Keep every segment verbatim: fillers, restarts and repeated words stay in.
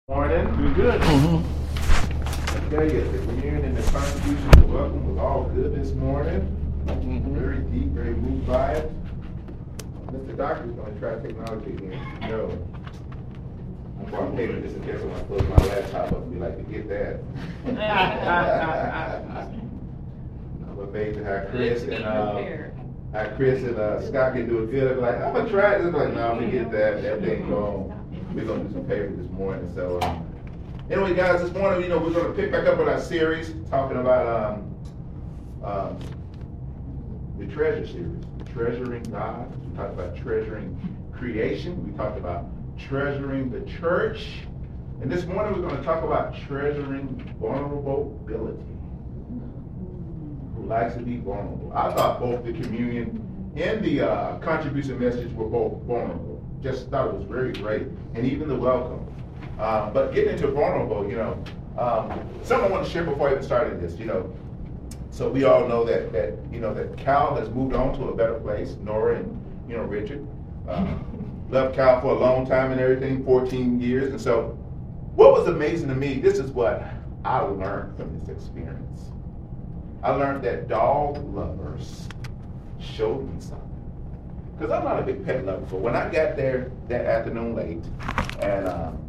Morning. Doing good. Mm-hmm. I tell you, the communion and the contribution to welcome was all good this morning. Mm-hmm. Very deep, very moved by it. Mister Doctor is going to try technology again. No. I'm going to pay for this in case I close my laptop up and be like, forget that. I'm amazed how Chris and, uh, how Chris and uh, Scott can do it good. I'm like, I'm going to try it. They're like, no, forget that. That thing's gone. We're going to do some paper this morning. So, um, anyway, guys, this morning, you know, we're going to pick back up with our series talking about um, um, the treasure series, treasuring God. We talked about treasuring creation. We talked about treasuring the church. And this morning, we're going to talk about treasuring vulnerability. Who likes to be vulnerable? I thought both the communion and the uh, contribution message were both vulnerable. Just thought it was very great, and even the welcome. Uh, but getting into vulnerable, you know, um, something I want to share before I even started this, you know. So we all know that that you know that Cal has moved on to a better place. Nora and you know Richard uh, loved Cal for a long time and everything, fourteen years. And so, what was amazing to me, this is what I learned from this experience. I learned that dog lovers showed me something. Because I'm not a big pet lover, but when I got there that afternoon late, and um,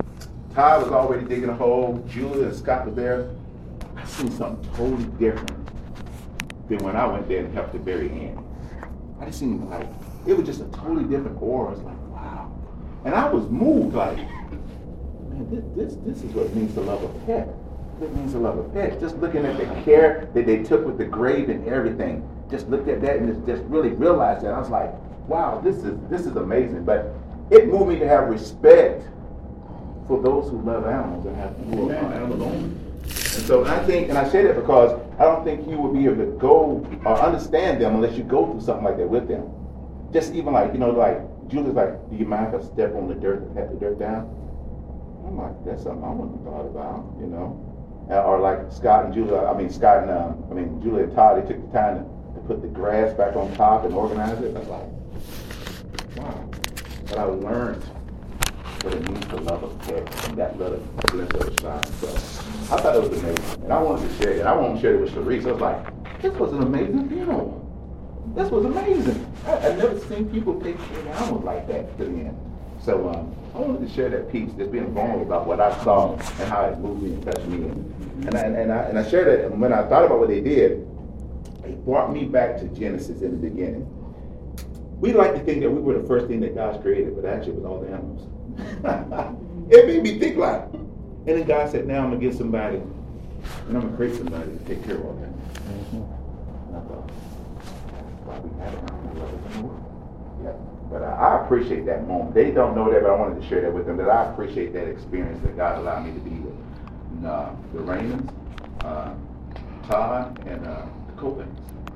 Ty was already digging a hole, Julia and Scott was there, I seen something totally different than when I went there and helped the very end. I just seen like, it was just a totally different aura. I was like, wow. And I was moved like, man, this, this, this is what it means to love a pet. It means to love a pet. Just looking at the care that they took with the grave and everything. Just looked at that and just, just really realized that. I was like, wow, this is this is amazing. But it moved me to have respect for those who love animals and have who are animal owners. And so I think, and I say that because I don't think you would be able to go or understand them unless you go through something like that with them. Just even like, you know, like, Julie's like, do you mind if I step on the dirt and pat the dirt down? I'm like, that's something I wouldn't have thought about, you know. Uh, or like Scott and Julia, I mean, Scott and, um, I mean, Julia and Todd, they took the time to to put the grass back on top and organize it. I was like, wow. But I learned what it means to love a pet and that little glimpse of a shine. So I thought it was amazing. And I wanted to share it. I wanted to share it with Sharice. I was like, this was an amazing funeral. This was amazing. I, I've never seen people take care of animals like that to the end. So um, I wanted to share that piece, just being vulnerable about what I saw and how it moved me and touched me. And I, and I, and I shared it, and when I thought about what they did, it brought me back to Genesis in the beginning. We like to think that we were the first thing that God's created, but actually it was all the animals. It made me think like, and then God said, now I'm going to get somebody, and I'm going to create somebody to take care of all that. And I thought, that's why we have it in the world. Yeah. But I, I appreciate that moment. They don't know that, but I wanted to share that with them, that I appreciate that experience that God allowed me to be with. And, uh, the Raymonds, uh, Todd, and uh, Copeland.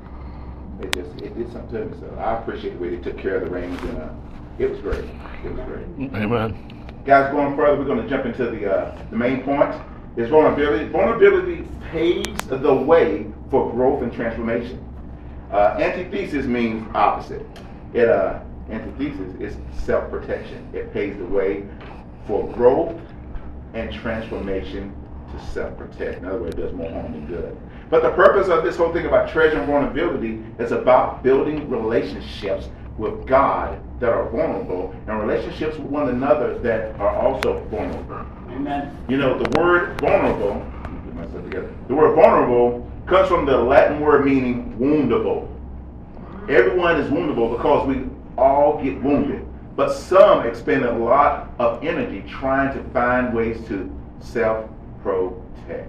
It just, it did something to me. So I appreciate the way they took care of the Rangers, and uh, it was great. It was great. Amen. Guys, going further, we're going to jump into the uh, the main point. Is vulnerability. Vulnerability paves the way for growth and transformation. Uh, antithesis means opposite. It uh, antithesis is self-protection. It paves the way for growth and transformation to self-protect. In other words, it does more harm than good. But the purpose of this whole thing about treasure and vulnerability is about building relationships with God that are vulnerable and relationships with one another that are also vulnerable. Amen. You know, the word vulnerable, let me put myself together. The word vulnerable comes from the Latin word meaning woundable. Everyone is woundable because we all get wounded. But some expend a lot of energy trying to find ways to self-protect.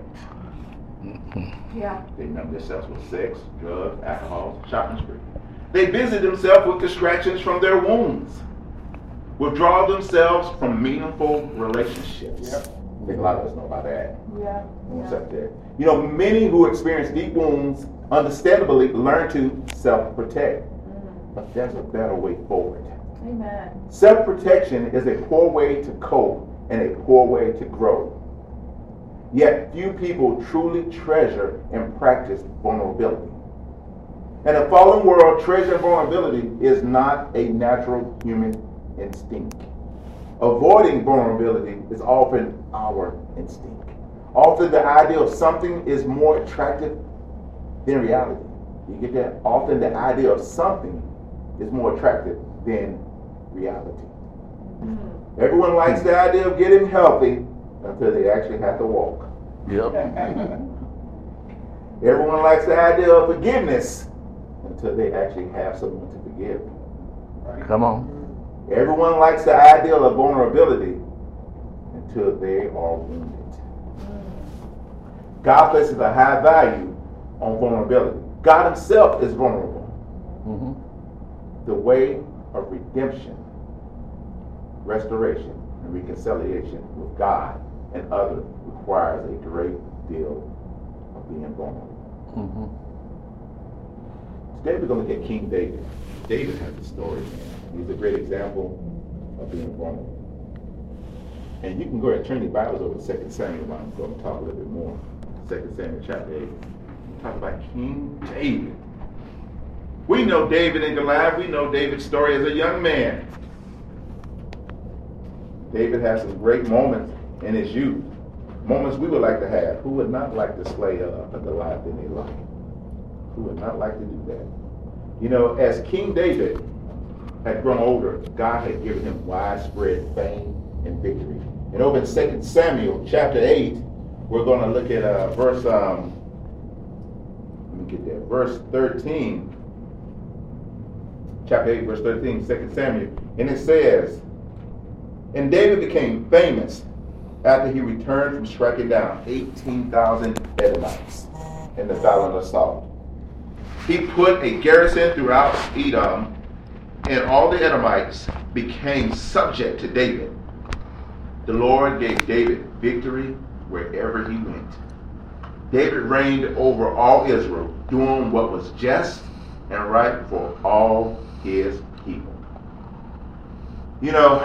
Yeah. They numb themselves with sex, drugs, alcohol, shopping spree. They busy themselves with distractions from their wounds. Withdraw themselves from meaningful relationships. Yep. I think a lot of us know about that. Yeah. What's yeah. up there? You know, many who experience deep wounds understandably learn to self-protect. Mm. But there's a better way forward. Amen. Self-protection is a poor way to cope and a poor way to grow. Yet few people truly treasure and practice vulnerability. In a fallen world, treasure and vulnerability is not a natural human instinct. Avoiding vulnerability is often our instinct. Often the idea of something is more attractive than reality. You get that? Often the idea of something is more attractive than reality. Mm-hmm. Everyone likes the idea of getting healthy until they actually have to walk. Yep. Everyone likes the idea of forgiveness until they actually have someone to forgive. Right. Come on. Everyone likes the idea of vulnerability until they are wounded. God places a high value on vulnerability. God himself is vulnerable. Mm-hmm. The way of redemption, restoration, and reconciliation with God and others requires a great deal of being vulnerable. Mm-hmm. Today we're going to look at King David. David has a story, man. He's a great example of being vulnerable. And you can go ahead and turn your Bibles over to Second Samuel. I'm going to talk a little bit more. Second Samuel chapter eight. Talk about King David. We know David and Goliath. We know David's story as a young man. David has some great moments in his youth. Moments we would like to have. Who would not like to slay a, a Goliath in their life? Who would not like to do that? You know, as King David had grown older, God had given him widespread fame and victory. And over in Second Samuel chapter eight, we're going to look at uh, verse, um, let me get there, verse thirteen. Chapter eight, verse thirteen, Second Samuel. And it says, and David became famous after he returned from striking down eighteen thousand Edomites in the Battle of Saul. He put a garrison throughout Edom, and all the Edomites became subject to David. The Lord gave David victory wherever he went. David reigned over all Israel, doing what was just and right for all his people. You know,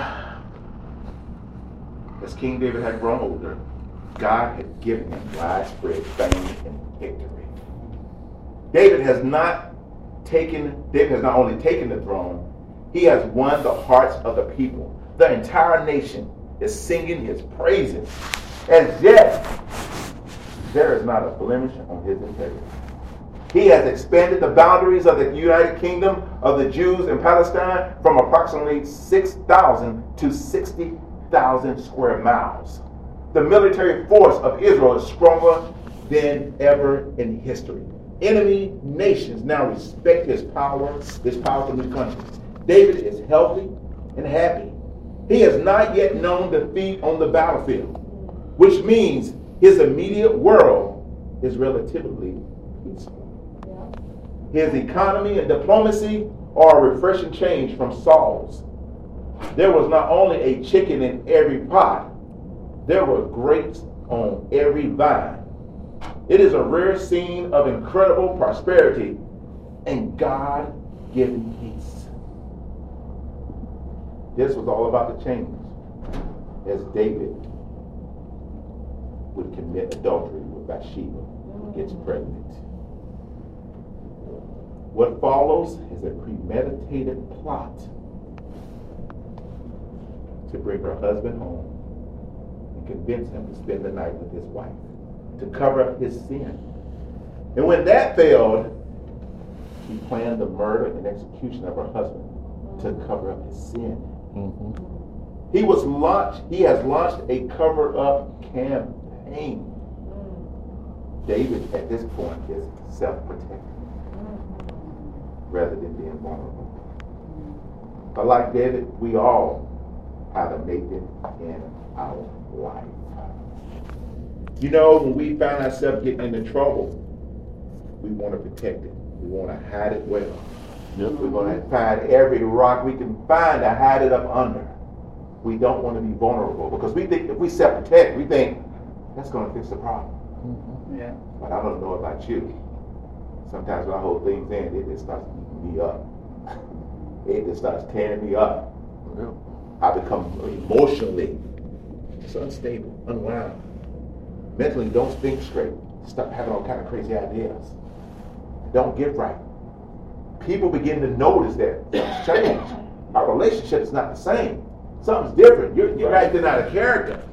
as King David had grown older, God had given him widespread fame and victory. David has not taken, David has not only taken the throne, he has won the hearts of the people. The entire nation is singing his praises. As yet, there is not a blemish on his integrity. He has expanded the boundaries of the United Kingdom of the Jews in Palestine from approximately six thousand to sixty thousand square miles. The military force of Israel is stronger than ever in history. Enemy nations now respect his power, his powerful new country. David is healthy and happy. He has not yet known defeat on the battlefield, which means his immediate world is relatively peaceful. His economy and diplomacy are a refreshing change from Saul's. There was not only a chicken in every pot, there were grapes on every vine. It is a rare scene of incredible prosperity and God-given peace. This was all about to change as David would commit adultery with Bathsheba, who gets pregnant. What follows is a premeditated plot to bring her husband home and convince him to spend the night with his wife, to cover up his sin. And when that failed, she planned the murder and execution of her husband to cover up his sin. Mm-hmm. He was launched, he has launched a cover-up campaign. David, at this point, is self-protecting rather than being vulnerable. But like David, we all have a Nathan in our life. You know, when we find ourselves getting into trouble, we want to protect it. We want to hide it well. Yep. We're going to find every rock we can find to hide it up under. We don't want to be vulnerable because we think if we self-protect, we think that's going to fix the problem. Mm-hmm. Yeah. But I don't know about you. Sometimes when I hold things in, it just starts beating me up. It just starts tearing me up. Yep. I become emotionally just unstable, unwound. Mentally don't think straight. Start having all kind of crazy ideas. Don't get right. People begin to notice that things change. Our relationship is not the same. Something's different. You're, you're acting out of character.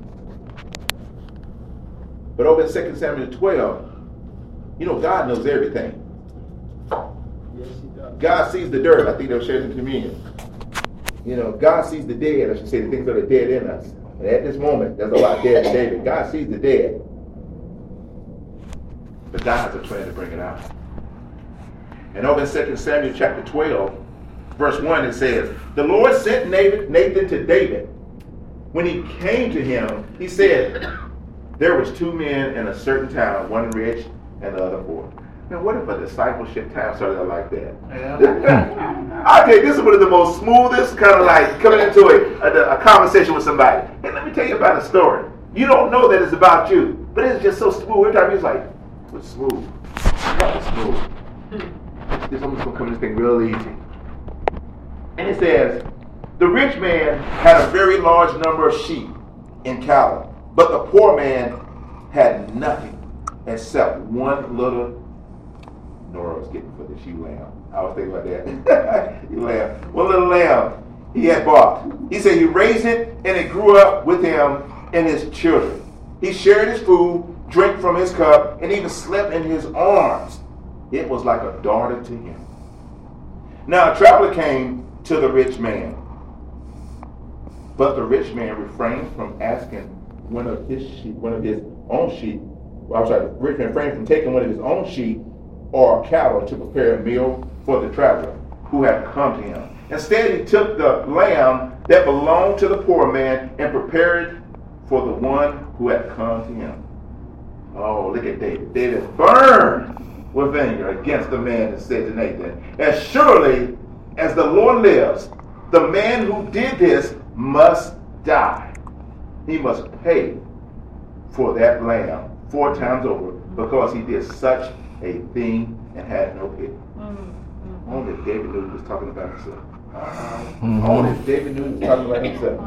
But over in Second Samuel twelve, you know, God knows everything. Yes, he does. God sees the dirt. I think they'll share the communion. You know, God sees the dead. I should say the things that are dead in us. And at this moment, there's a lot dead in David. God sees the dead. But God has a plan to bring it out. And over in Second Samuel chapter twelve, verse one, it says, the Lord sent Nathan to David. When he came to him, he said, there was two men in a certain town, one rich and the other poor. Now, what if a discipleship time started like that? Yeah. I think this is one of the most smoothest, kind of like coming into a, a, a conversation with somebody. And let me tell you about a story. You don't know that it's about you, but it's just so smooth. Every time he's like, it's smooth. It's smooth. This almost going to come in this thing real easy. And it says, the rich man had a very large number of sheep and cattle, but the poor man had nothing except one little, Nora was getting for this, you lamb. I was thinking about that. You lamb. One little lamb he had bought. He said he raised it and it grew up with him and his children. He shared his food, drank from his cup, and even slept in his arms. It was like a daughter to him. Now a traveler came to the rich man. But the rich man refrained from asking one of his sheep, one of his own sheep. Well, I'm sorry, the rich man refrained from taking one of his own sheep or cattle to prepare a meal for the traveler who had come to him. Instead, he took the lamb that belonged to the poor man and prepared it for the one who had come to him. Oh, look at David. David burned with anger against the man and said to Nathan, as surely as the Lord lives, the man who did this must die. He must pay for that lamb four times over because he did such a thing and had no pity. Mm-hmm. Only David knew he was talking about himself. Mm-hmm. Only David knew he was talking about himself.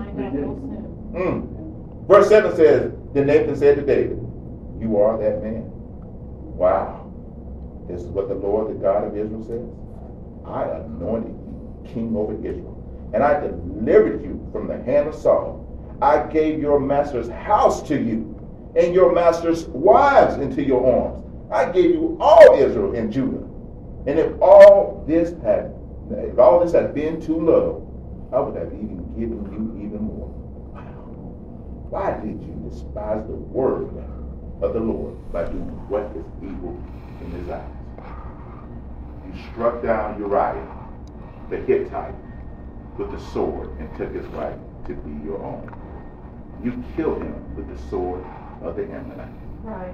Mm. Verse seven says, then Nathan said to David, you are that man. Wow. This is what the Lord, the God of Israel says. I anointed you king over Israel, and I delivered you from the hand of Saul. I gave your master's house to you, and your master's wives into your arms. I gave you all Israel and Judah. And if all this had, if all this had been too little, I would have even given you even more. Why did you despise the word of the Lord by doing what is evil in his eyes? You struck down Uriah, the Hittite, with the sword and took his wife to be your own. You killed him with the sword of the Ammonite. Right.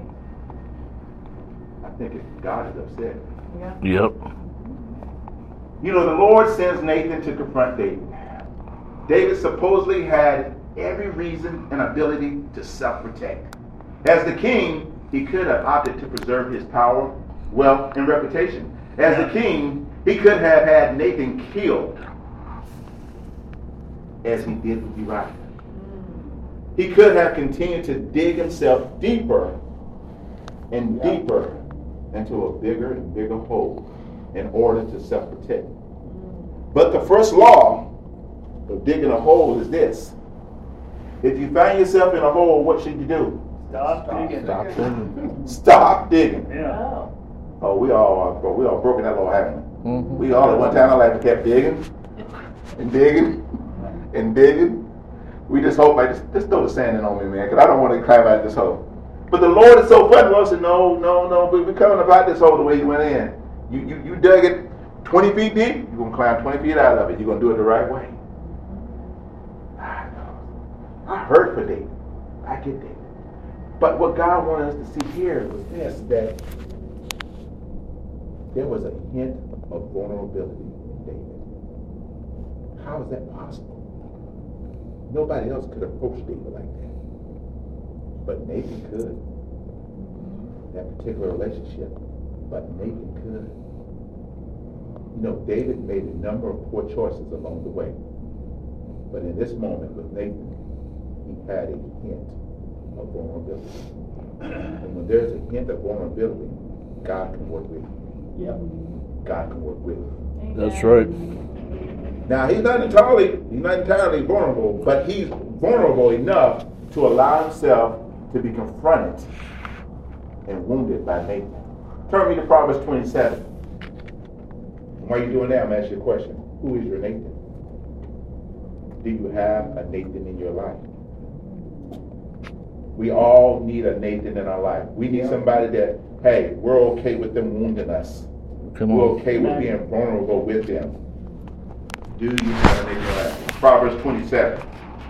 I think if God is upset. Yeah. Yep. You know, the Lord sends Nathan to confront David. David supposedly had every reason and ability to self-protect. As the king, he could have opted to preserve his power, wealth, and reputation. As the king, he could have had Nathan killed, as he did with Uriah. He could have continued to dig himself deeper and deeper into a bigger and bigger hole in order to self-protect. But the first law of digging a hole is this. If you find yourself in a hole, what should you do? Stop digging. Stop digging. Stop digging. Yeah. Oh. Oh, we all are, we all broken that law, haven't we? Mm-hmm. We all at one time in our life kept digging and digging and digging. We just hope, like, just, just throw the sand in on me, man, because I don't want to climb out of this hole. But the Lord is so funny. The Lord said, no, no, no, we're coming about this hole the way you went in. You, you, you dug it twenty feet deep, you're going to climb twenty feet out of it. You're going to do it the right way. I know. I hurt for David. I get David. But what God wanted us to see here was this, that there was a hint of vulnerability in David. How is that possible? Nobody else could approach David like that. But Nathan could. That particular relationship. But Nathan could. You know, David made a number of poor choices along the way. But in this moment with Nathan, he had a hint of vulnerability. And when there's a hint of vulnerability, God can work with you. Yep. God can work with you. That's right. Now, he's not entirely, he's not entirely vulnerable, but he's vulnerable enough to allow himself to be confronted and wounded by Nathan. Turn me to Proverbs twenty-seven. While you're doing that, I'm going to ask you a question. Who is your Nathan? Do you have a Nathan in your life? We all need a Nathan in our life. We need somebody that, hey, we're okay with them wounding us. Come we're on. okay with being vulnerable with them. Do you have a Nathan in your life? Proverbs twenty-seven.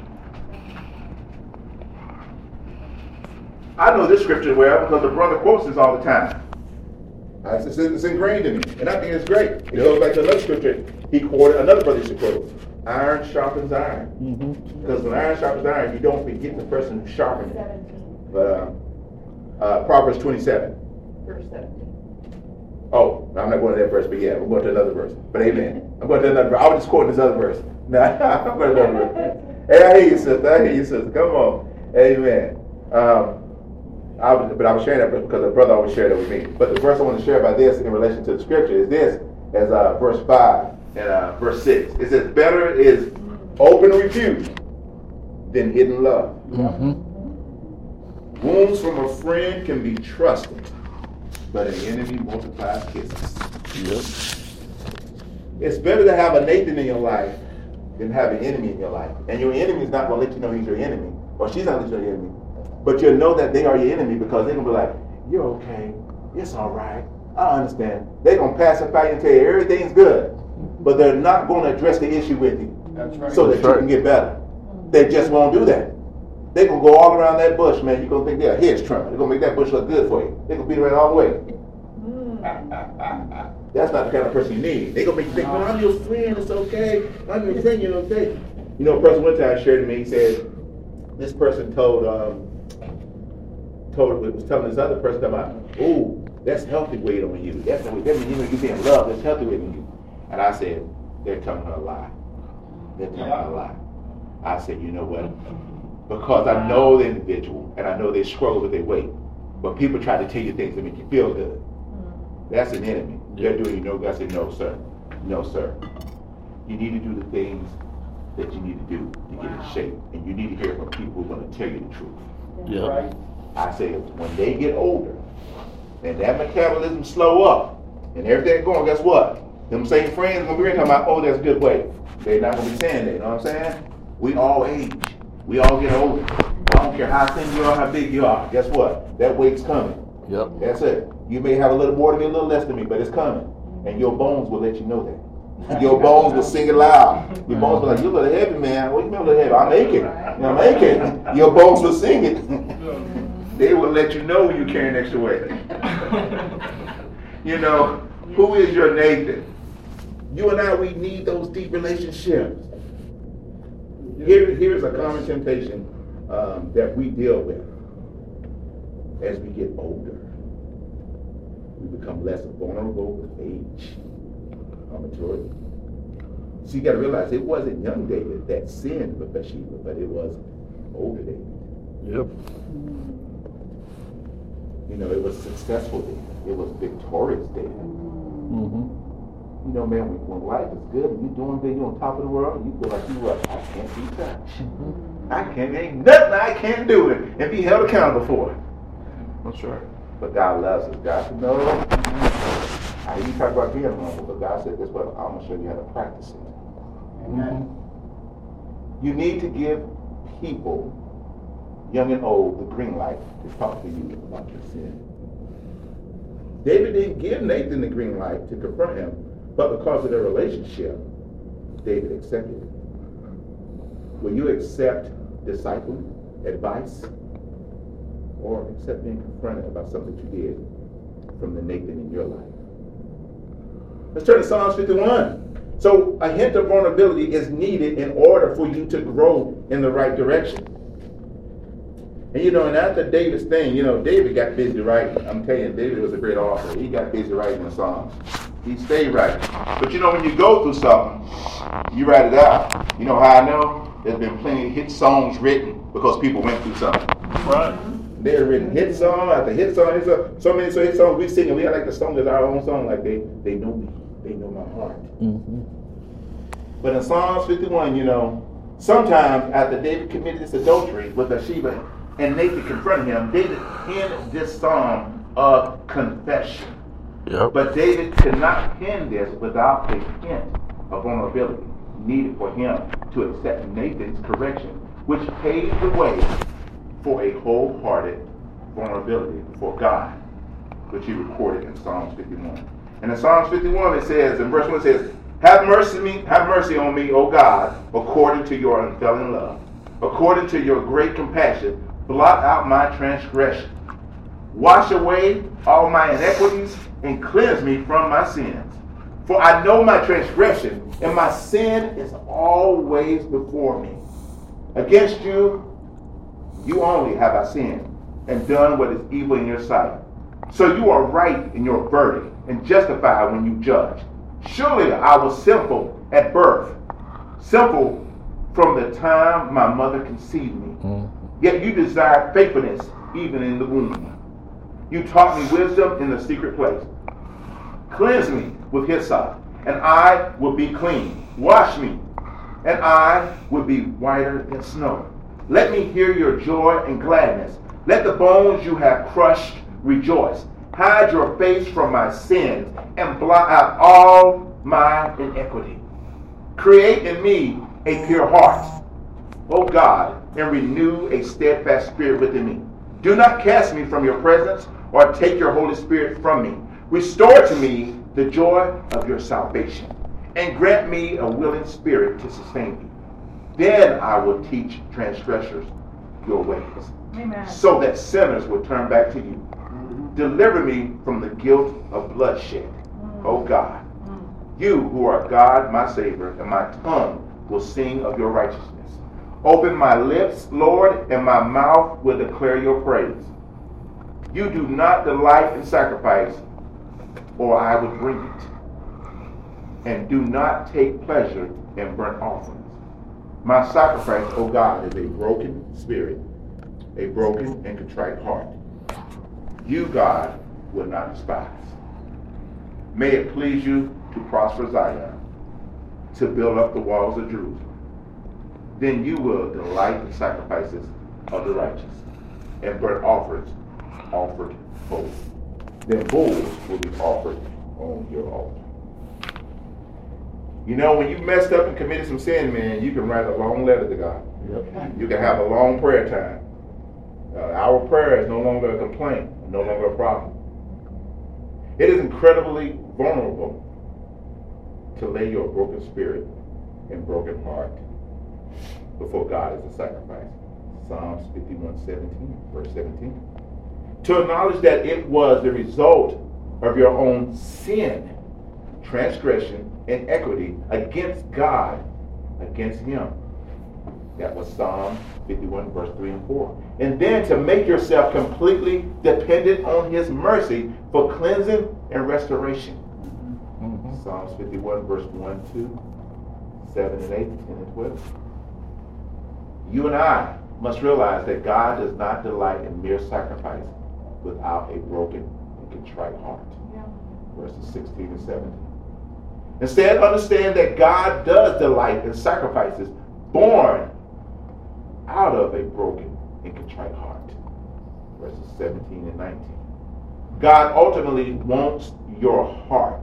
I know this scripture well because the brother quotes this all the time. It's, it's ingrained in me, and I think it's great. It goes back to another scripture. He quoted, another brother used to quote, iron sharpens iron. Mm-hmm. Because when iron sharpens iron, you don't forget the person who sharpened it. But uh, uh, Proverbs twenty-seven. Verse seventeen. Oh, I'm not going to that verse, but yeah, we're going to another verse. But amen. I'm going to another verse. I was just quoting this other verse. No, I'm going to another verse. Hey, I hear you, sister. I hear you, sister. Come on. Amen. Um, I was, but I was sharing that because the brother always shared it with me. But the verse I want to share about this in relation to the scripture is this, as uh, verse five and uh, verse six. It says, better is open rebuke than hidden love. Mm-hmm. Wounds from a friend can be trusted, but an enemy multiplies kisses. Yep. It's better to have a Nathan in your life than have an enemy in your life. And your enemy is not going to let you know he's your enemy, or she's not going to let you know your enemy. But you'll know that they are your enemy because they're going to be like, you're okay. It's all right. I understand. They're going to pacify you and tell you everything's good. But they're not going to address the issue with you. That's right. So that That's you right. can get better. They just won't do that. They're going to go all around that bush, man. You're going to think they're a hedge trimmer. They're going to make that bush look good for you. They're going to beat around all the way. That's not the kind of person you need. They're going to make you think, well, I'm your friend. It's okay. I'm your friend. You're okay. You know, a person one time shared to me, he said, this person told, um, told was telling this other person about, ooh, that's healthy weight on you. That's that means you know you're being loved. That's healthy weight on you. And I said, they're telling her a lie. They're telling her a lie. I said, you know what? Because I know the individual and I know they struggle with their weight. But people try to tell you things that make you feel good. That's an enemy. They're doing you no good. I said, no, sir. No, sir. You need to do the things that you need to do to get in shape. And you need to hear from people who are going to tell you the truth. Yeah. Right. I say when they get older and that metabolism slow up and everything going, guess what? Them same friends gonna be talking about, oh, that's good weight. They're not gonna be saying that, you know what I'm saying? We all age. We all get older. I don't care how thin you are, how big you are. Guess what? That weight's coming. Yep. That's it. You may have a little more than me, a little less than me, but it's coming. And your bones will let you know that. Your bones will sing it loud. Your bones will be like, you're a little heavy, man. What do you mean a little heavy? I'm aching. I'm aching. Your bones will sing it. They will let you know when you're carrying extra weight. You know, who is your Nathan? You and I, we need those deep relationships. Here, here's a common temptation um, that we deal with as we get older. We become less vulnerable with age or maturity. So you got to realize it wasn't young David that sinned with Bathsheba, but it was older David. Yep. You know, it was successful David. It was victorious David. Mm-hmm. You know, man, when, when life is good and you're doing good, you're on top of the world, you feel like you what? I can't be touched. Mm-hmm. I can't, ain't nothing I can't do it and be held accountable for it. That's right. But God loves us. God said, no. I hear you talk about being humble, but God said, this, but I'm going to show you how to practice it. Mm-hmm. You need to give people, young and old, the green light to talk to you about your sin. David didn't give Nathan the green light to confront him, but because of their relationship, David accepted it. Will you accept discipline, advice, or accept being confronted about something you did from the Nathan in your life? Let's turn to Psalms fifty-one. So a hint of vulnerability is needed in order for you to grow in the right direction. And you know, and after David's thing, you know, David got busy writing. I'm telling you, David was a great author. He got busy writing the Psalms. He stayed writing. But you know, when you go through something, you write it out. You know how I know? There's been plenty of hit songs written because people went through something. Right. They're written hit song after hit song, hit song. So many so hit songs we sing, and we got like the song that's our own song. Like they, they know me. They know my heart. Mm-hmm. But in Psalms fifty-one, you know, sometimes after David committed this adultery with Bathsheba and Nathan confronted him, David penned this psalm of confession. Yep. But David could not pen this without a hint of vulnerability needed for him to accept Nathan's correction, which paved the way for a wholehearted vulnerability before God, which he recorded in Psalms fifty-one. And in Psalms fifty-one, it says, in verse one, it says, Have mercy, me, have mercy on me, O God, according to your unfailing love. According to your great compassion, blot out my transgression. Wash away all my iniquities and cleanse me from my sins. For I know my transgression, and my sin is always before me. Against you, you only have I sinned, and done what is evil in your sight. So you are right in your verdict, and justified when you judge. Surely I was sinful at birth, sinful from the time my mother conceived me. Mm. Yet you desired faithfulness even in the womb. You taught me wisdom in the secret place. Cleanse me with hyssop, and I will be clean. Wash me, and I will be whiter than snow. Let me hear your joy and gladness. Let the bones you have crushed rejoice. Hide your face from my sins and blot out all my iniquity. Create in me a pure heart, O God, and renew a steadfast spirit within me. Do not cast me from your presence or take your Holy Spirit from me. Restore to me the joy of your salvation and grant me a willing spirit to sustain me. Then I will teach transgressors your ways. Amen. So that sinners will turn back to you. Deliver me from the guilt of bloodshed, mm. O God. Mm. You who are God, my Savior, and my tongue will sing of your righteousness. Open my lips, Lord, and my mouth will declare your praise. You do not delight in sacrifice, or I would bring it. And do not take pleasure in burnt offerings. My sacrifice, O God, is a broken spirit, a broken and contrite heart. You, God, will not despise. May it please you to prosper Zion, to build up the walls of Jerusalem. Then you will delight in sacrifices of the righteous, and burnt offerings offered holy. Then bulls will be offered on your altar. You know, when you messed up and committed some sin, man, you can write a long letter to God. Yep. You can have a long prayer time. Uh, our prayer is no longer a complaint, no longer a problem. It is incredibly vulnerable to lay your broken spirit and broken heart before God as a sacrifice. Psalms fifty-one seventeen, verse seventeen. To acknowledge that it was the result of your own sin, transgression, and equity against God, against Him. That was Psalm fifty-one, verse three and four. And then to make yourself completely dependent on His mercy for cleansing and restoration. Mm-hmm. Psalms fifty-one, verse one, two, seven and eight, ten and twelve. You and I must realize that God does not delight in mere sacrifice without a broken and contrite heart. Yeah. Verses sixteen and seventeen. Instead, understand that God does delight in sacrifices born out of a broken and contrite heart. Verses seventeen and nineteen. God ultimately wants your heart.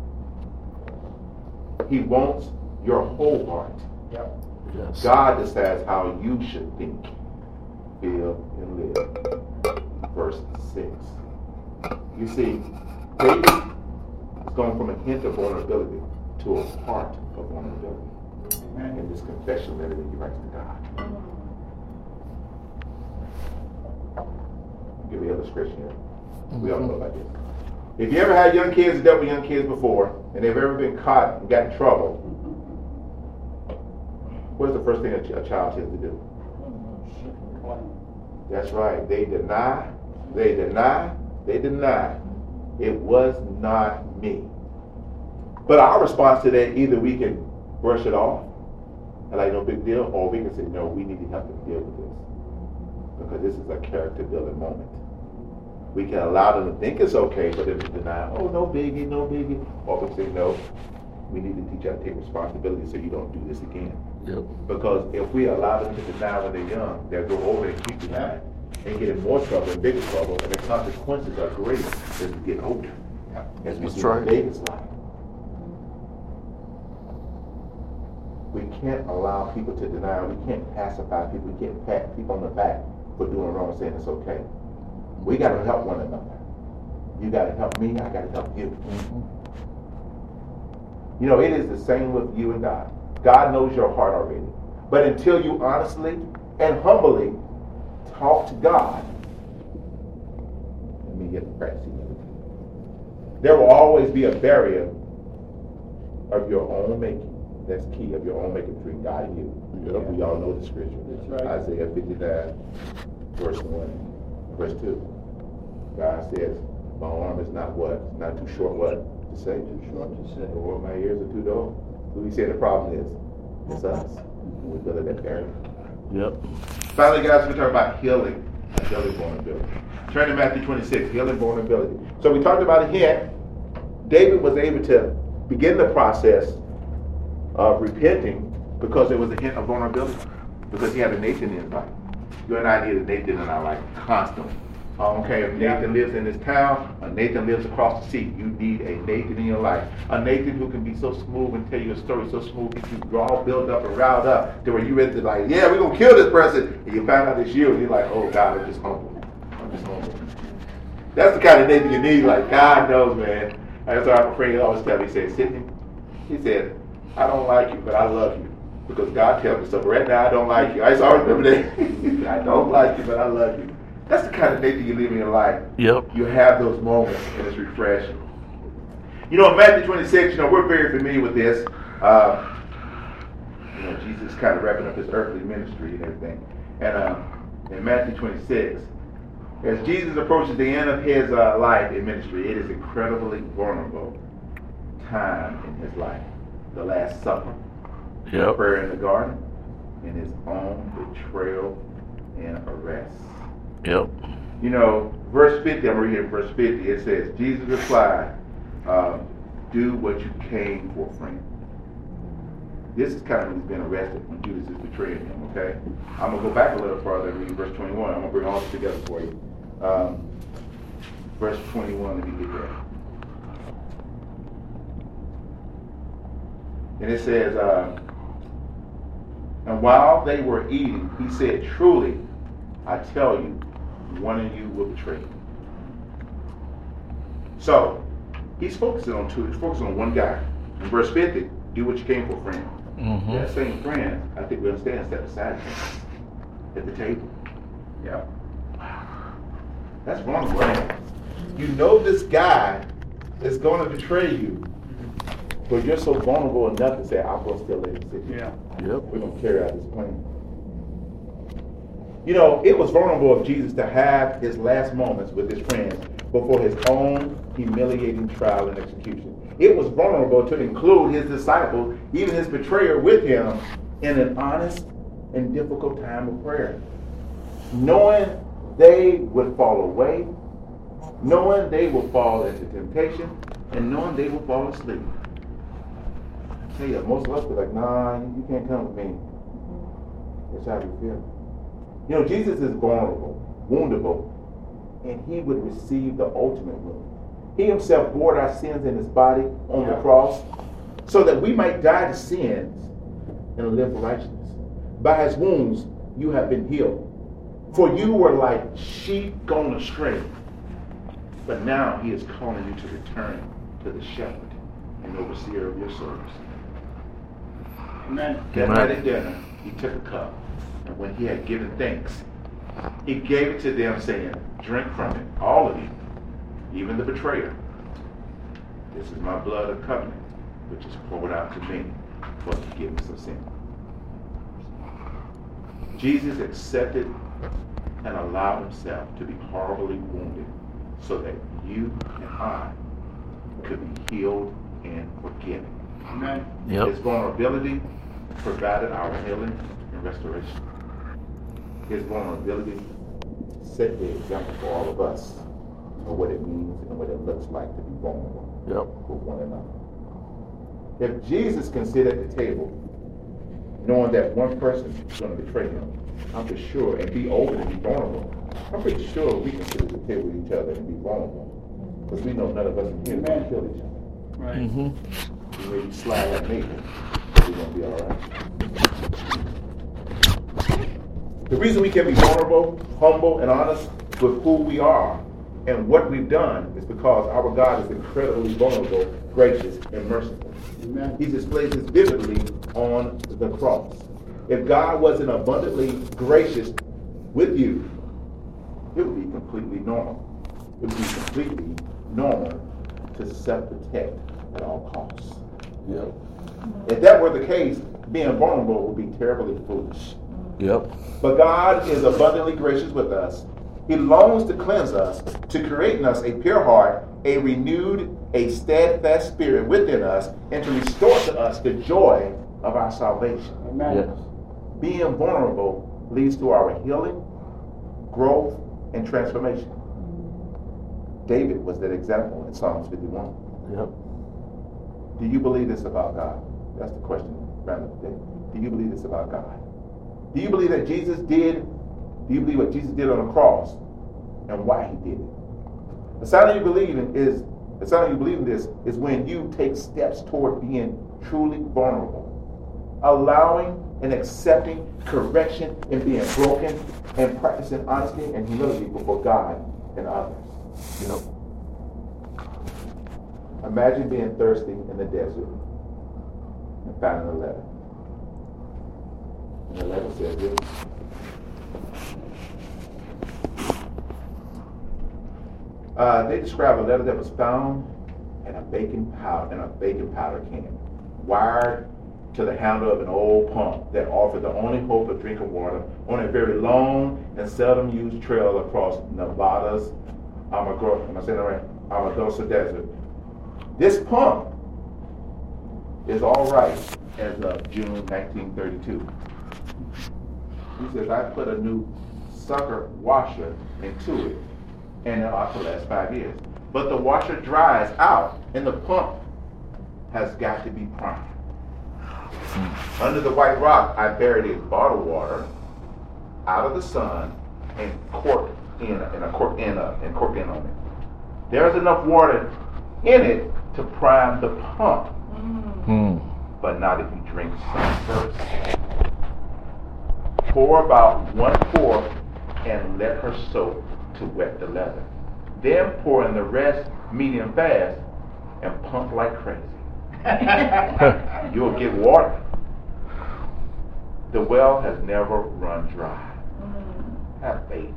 He wants your whole heart. Yep. Yes. God decides how you should think, feel, and live. Verse six. You see, David is going from a hint of vulnerability to a heart of vulnerability. Amen. In this confession letter that he writes to God. I'll give you an illustration here. We all know about this. If you ever had young kids, dealt with young kids before, and they've ever been caught and got in trouble, what's the first thing a, ch- a child tends to do? That's right. They deny, they deny, they deny. It was not me. But our response to that, either we can brush it off, and like no big deal, or we can say, no, we need to help them deal with this. Because this is a character building moment. We can allow them to think it's okay, but if we deny, oh, no biggie, no biggie, or we say, no, we need to teach you how to take responsibility so you don't do this again. Yep. Because if we allow them to deny when they're young, they'll go over and keep denying and get in more trouble and bigger trouble, and the consequences are greater as we get older. As we That's see right. in David's life. We can't allow people to deny. We can't pacify people. We can't pat people on the back for doing wrong and saying it's okay. We got to help one another. You got to help me. I got to help you. Mm-hmm. You know, it is the same with you and God. God knows your heart already. But until you honestly and humbly talk to God, let me get the practice. There will always be a barrier of your own making. That's key, of your own making between God and you. Yep. We all know the scripture. That's right. Isaiah fifty-nine, verse one, verse two. God says, my arm is not what? It's not too short what? To say? Too short to say. Or my ears are too dull. So we say the problem is, it's us. We build that barrier. Yep. Finally, guys, we're talking about healing. Healing vulnerability. Turn to Matthew twenty-six, healing vulnerability. So we talked about it here. David was able to begin the process of repenting because there was a hint of vulnerability. Because he had a Nathan in his life. You and I need a Nathan in our life constantly. Okay, if Nathan lives in this town, a Nathan lives across the sea. You need a Nathan in your life. A Nathan who can be so smooth and tell you a story so smooth that you all build up and riled up to where you ready to like, yeah, we're going to kill this person. And you find out it's you and you're like, oh God, I'm just humble. I'm just humble. That's the kind of Nathan you need. Like, God knows, man. That's why my friend always tell me, he said, Sidney, he said, I don't like you, but I love you. Because God tells me so. Right now, I don't like you. I used to always remember that. I don't like you, but I love you. That's the kind of Nathan you live in your life. Yep. You have those moments, and it's refreshing. You know, in Matthew twenty-six, you know, we're very familiar with this. Uh, you know, Jesus is kind of wrapping up his earthly ministry and everything. And uh, in Matthew twenty-six, as Jesus approaches the end of his uh, life in ministry, it is incredibly vulnerable time in his life. The Last Supper, Yep. prayer in the garden, and his own betrayal and arrest. Yep. You know, verse fifty, I'm reading verse fifty, it says, Jesus replied, uh, do what you came for, friend. This is kind of when he's been arrested when Judas is betraying him, okay? I'm going to go back a little further and read verse twenty-one. I'm going to bring all this together for you. Um, verse twenty-one, let me get there. And it says, uh, and while they were eating, he said, truly, I tell you, one of you will betray me. So, he's focusing on two. He's focusing on one guy. In verse fifty, do what you came for, friend. Mm-hmm. That same friend, I think we understand, step beside him at the table. Yeah. That's vulnerable. You know this guy is going to betray you, but you're so vulnerable enough to say, I'm going to still let him sit here. Yeah. Yep. We're going to carry out this plan. You know, it was vulnerable of Jesus to have his last moments with his friends before his own humiliating trial and execution. It was vulnerable to include his disciple, even his betrayer, with him in an honest and difficult time of prayer. Knowing they would fall away, knowing they will fall into temptation, and knowing they will fall asleep. I tell you, most of us be like, nah, you can't come with me. That's how we feel. You know, Jesus is vulnerable, woundable, and he would receive the ultimate wound. He himself bore our sins in his body on the cross so that we might die to sins and live for righteousness. By his wounds, you have been healed. For you were like sheep gone astray, but now he is calling you to return to the shepherd and overseer of your souls. Amen. That night at dinner, he took a cup, and when he had given thanks, he gave it to them, saying, drink from it, all of you, even the betrayer. This is my blood of covenant, which is poured out to me for the forgiveness of sin. Jesus accepted and allowed himself to be horribly wounded so that you and I could be healed and forgiven. Amen. Yep. His vulnerability provided our healing and restoration. His vulnerability set the example for all of us of what it means and what it looks like to be vulnerable Yep. with one another. If Jesus can sit at the table, knowing that one person is going to betray him, I'm for sure, and be open and be vulnerable, I'm pretty sure we can sit at the table with each other and be vulnerable. Because we know none of us in here can kill each other. Right. Mm-hmm. We may slide like Nathan, but we're going to be all right. The reason we can be vulnerable, humble, and honest with who we are and what we've done is because our God is incredibly vulnerable, gracious, and merciful. Amen. He displays this vividly on the cross. If God wasn't abundantly gracious with you, it would be completely normal. It would be completely normal to self-protect at all costs. Yep. If that were the case, being vulnerable would be terribly foolish. Yep. But God is abundantly gracious with us. He longs to cleanse us, to create in us a pure heart, a renewed, a steadfast spirit within us, and to restore to us the joy of our salvation. Amen. Yes. Being vulnerable leads to our healing, growth, and transformation. David was that example in Psalms fifty-one. Yep. Do you believe this about God? That's the question round of the day. Do you believe this about God? Do you believe that Jesus did, do you believe what Jesus did on the cross and why he did it? The sign of you believing is, the sign of you believing this is when you take steps toward being truly vulnerable, allowing and accepting correction and being broken and practicing honesty and humility before God and others. Yep. Imagine being thirsty in the desert and finding a letter. And the letter says this. Uh, they describe a letter that was found in a baking powder in a baking powder can, wired to the handle of an old pump that offered the only hope of drinking water on a very long and seldom used trail across Nevada's Amargosa, am I saying that right? Amargosa Desert. This pump is all right as of June nineteen thirty-two. He says, I put a new sucker washer into it, and it'll also last five years. But the washer dries out, and the pump has got to be primed. Under the white rock, I buried a bottled water out of the sun and corked in, and a cork in up, and corked in on it. There's enough water in it to prime the pump, Mm. but not if you drink some first. Pour about one fourth and let her soak to wet the leather. Then pour in the rest medium fast and pump like crazy. You'll get water. The well has never run dry. Have faith.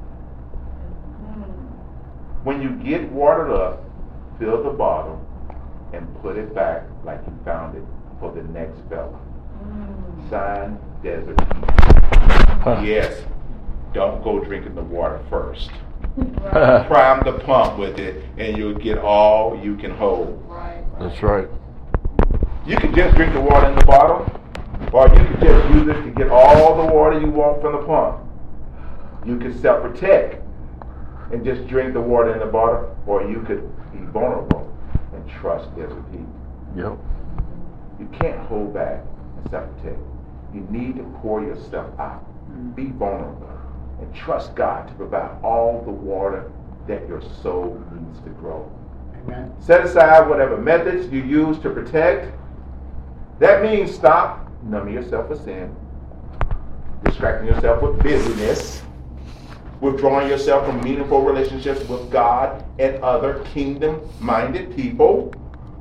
When you get watered up, fill the bottle and put it back like you found it for the next fella. Signed, Desert Huh. Yes, don't go drinking the water first. Prime the pump with it and you'll get all you can hold. That's right. You can just drink the water in the bottle, or you can just use it to get all the water you want from the pump. You can self-protect and just drink the water in the bottle, or you could be vulnerable and trust Desert Heat. Yep. You can't hold back and self-protect. You need to pour yourself out. Be vulnerable and trust God to provide all the water that your soul needs to grow. Amen. Set aside whatever methods you use to protect. That means stop numbing yourself with sin, distracting yourself with busyness, withdrawing yourself from meaningful relationships with God and other kingdom-minded people.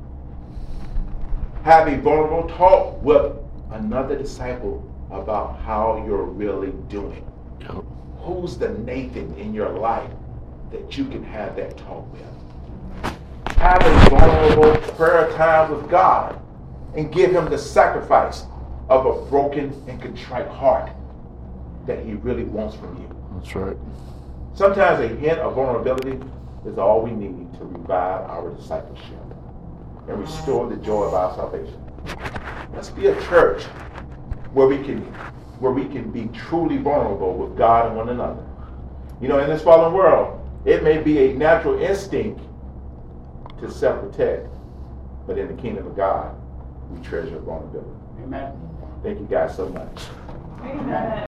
Have a vulnerable talk with another disciple about how you're really doing. Yep. Who's the Nathan in your life that you can have that talk with? Have a vulnerable prayer time with God and give him the sacrifice of a broken and contrite heart that he really wants from you. That's right. Sometimes a hint of vulnerability is all we need to revive our discipleship and restore the joy of our salvation. Let's be a church where we can where we can be truly vulnerable with God and one another. You know, in this fallen world, it may be a natural instinct to self-protect, but in the kingdom of God, we treasure vulnerability. Amen. Thank you guys so much. Amen.